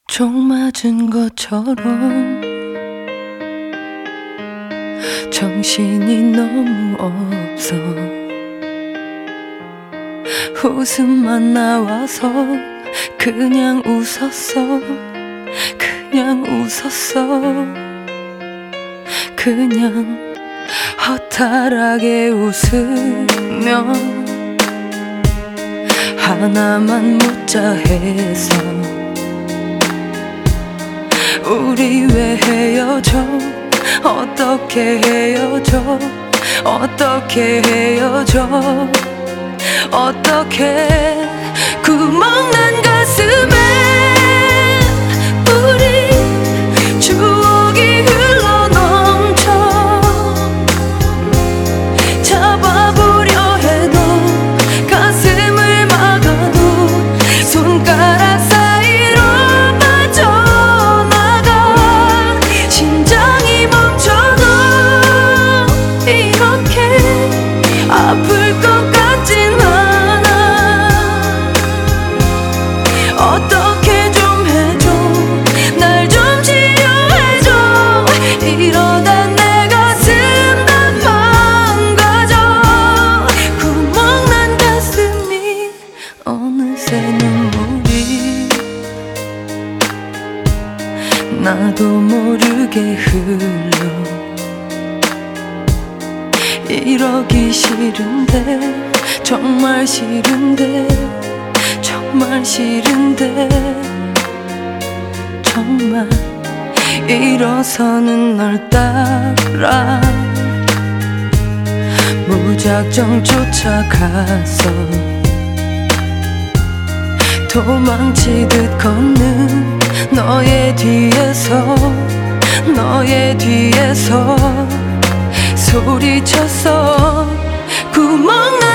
총 맞은 것처럼 정신이 너무 없어. 웃음만 나와서 그냥 웃었어. 그냥 웃었어. 그냥 허탈하게 웃으며 하나만 묻자 해서 우리 왜 헤어져? 어떻게 헤어져? 어떻게 헤어져? 어떻게 구멍난 가슴에 우리 추억이 흘러넘쳐 잡아보려 해도 가슴을 막아도 손가락 사이로 빠져나가 심장이 멈춰도 이렇게 아플 것 같진 않아. 어떻게 좀 해줘. 날 좀 치료해줘. 이러다 내 가슴 다 망가져. 구멍난 가슴이 어느새 눈물이 나도 모르게 흘러. 이러기 싫은데 정말 싫은데 정말 싫은데 정말 일어서는 널 따라 무작정 쫓아가서 도망치듯 걷는 너의 뒤에서 너의 뒤에서 소리쳤어. 구멍난